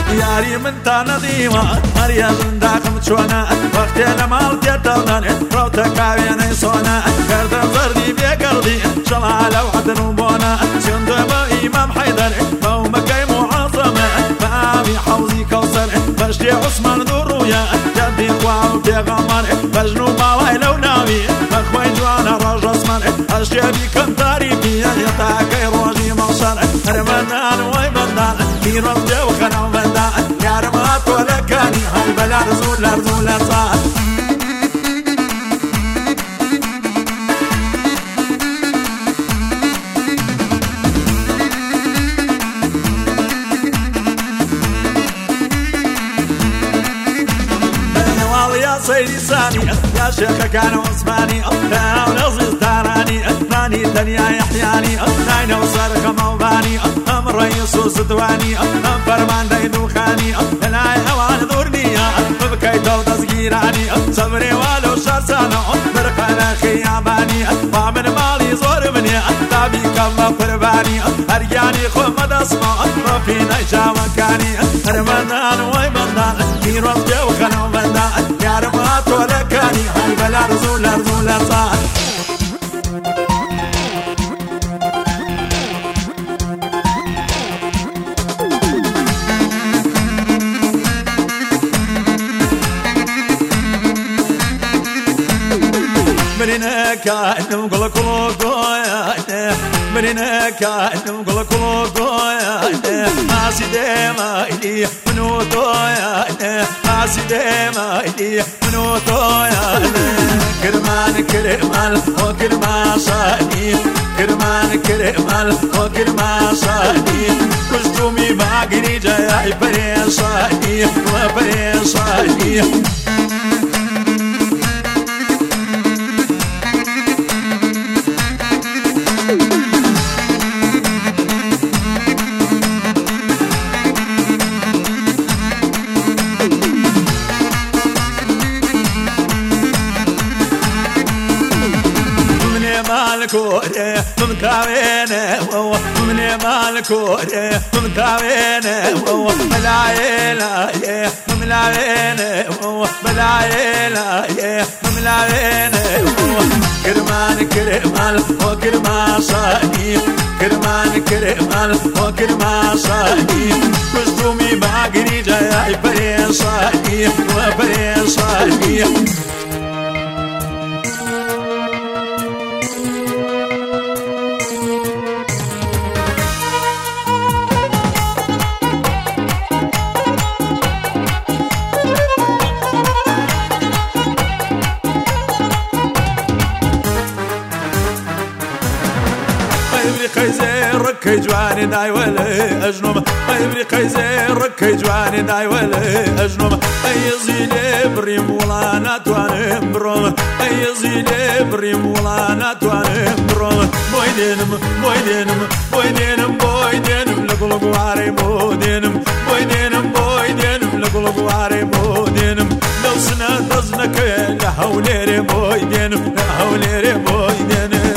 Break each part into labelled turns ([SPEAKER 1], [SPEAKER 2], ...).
[SPEAKER 1] ياري من تانا ديما هريا زنداقم شوانا وقتي لمال تيتلنا روتك عويني صونا كردم زردي بيقردي شمع لو حد نبونا سندب إمام حيدر مومكي معظمة فامي حوزي كوثر بشتي عثمان ذرويا جدي قوام بيغمر بجنو ماوي لو نامي مخوي جوانا رجل اسمر أشتي بكم تاريبي يتاكي روجي مصر هرمنان ويبندان في رمجي وخنام بندان يا رمات ولا كاني هاي بلا رزول صار سيدي ساني يا شيخ كان عثماني لا ونصيص تاراني ثاني دنيا يحياني ناين وصار موباني ام رئيس وسدواني ام فرمان دايدو خاني لا هوان ذورنيا ببكي تو تسجيراني صبري والو شرسانو برقنا خياباني ومن مالي زور مني تابي كم فرباني ارجاني خمد اسمع رفينا جاوكاني رمضان ويبندان في رمجي وخنو بندان يا رمات ولا كاني هاي بلا رزول صار مرينا كأنه قل كلوكويا مرينا كأنه قل كلوكويا ماسي ديما إلي منوتويا ماسي ديما إلي منوتويا كرمان وكرمان صاني كرمان وكرمان صاني كشتومي باقري جاي بريصاني وبريصاني مالكوري ممكاوينه ومن مالكوري ممكاوينه وملايلا مملاينه وملايلا مملاينه كرمان وكرمان صاني كرمان وكرمان صاني كشتومي باقري جاي بريصاني وبريصاني ركي جواني داي ولا أجنوم يبري زير ركي جواني داي ولا أجنوم أي زيلي بريم ولا نتواني بروم أي زيلي بريم ولا نتواني بروم بويدينم لقلق واري بودينم بويدينم لقلق واري بودينم لو سنة تزنك لحوليري بويدينم لحوليري بويدينم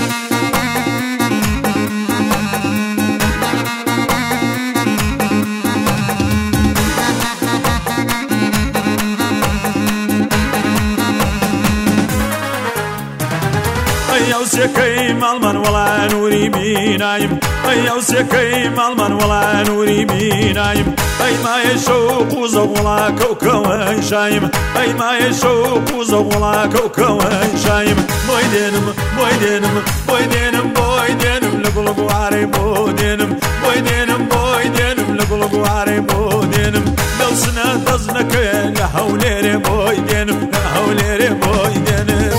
[SPEAKER 1] يوسكي مالمن ولا نوري بينايم يوسكي مالمن ولا نوري بينايم أي ما يشوق وزولا كوكوين شايم أي ما يشوق وزولا كوكوين شايم بويدينم لقلق واري بودينم بويدينم لقلق واري بودينم لو سنة تزنك لحوليري بويدينم لحوليري بويدينم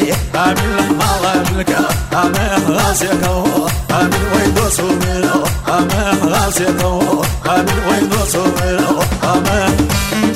[SPEAKER 1] آمين ويدوسوا منه غاسقه من وين وصوله أمان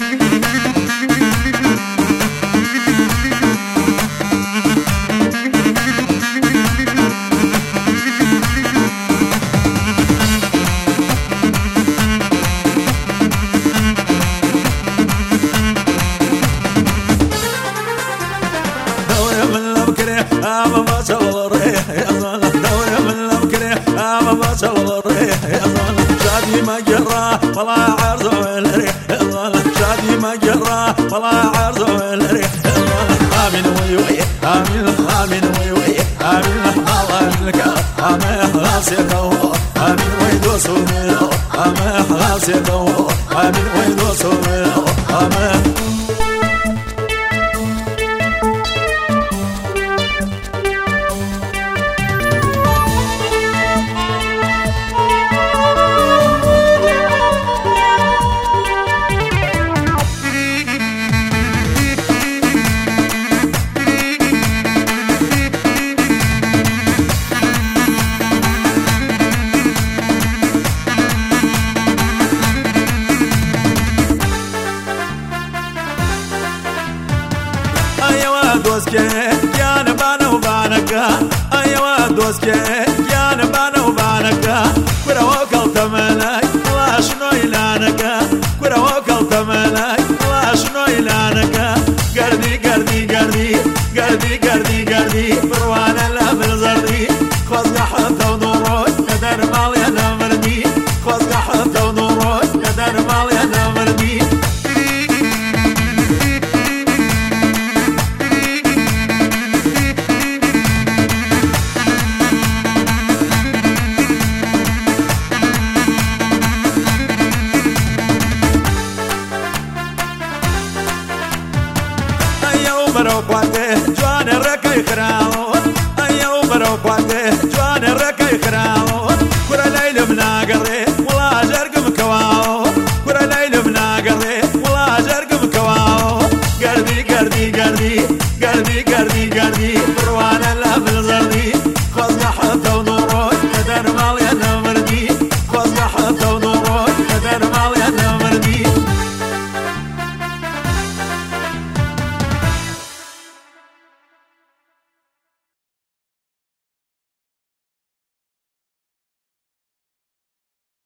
[SPEAKER 1] أما ما شغل الريح يا ظلم دوري من الأمكري أما ما شغل الريح يا ظلم شادي ما جراه ولا عرضه الريح يا ظلم شادي ما جراه ولا عرضه الريح يا ظلم آمين ويوي آمين ويوي آمين الله لك آمين غاسقه آمين ويدوسوا منه آمين غاسقه آمين ويدوسوا منه آمين دوسكي يا نبانا وبانكا أيوا دوسكي يا نبانا وبانكا كرا وكل تمناي لا شنو إلانكا كرا وكل تمناي لا شنو إلانكا قردي قردي قردي قردي قردي قردي بروانا لا بالزردي خوزق حتى ونوروي قدر مالي أنا مردي خوزق حتى ونوروي قدر مالي أنا مردي بروقاته جوان الركاي خراون أيو بروقاته جوان الركاي خراون كرا ليل من قري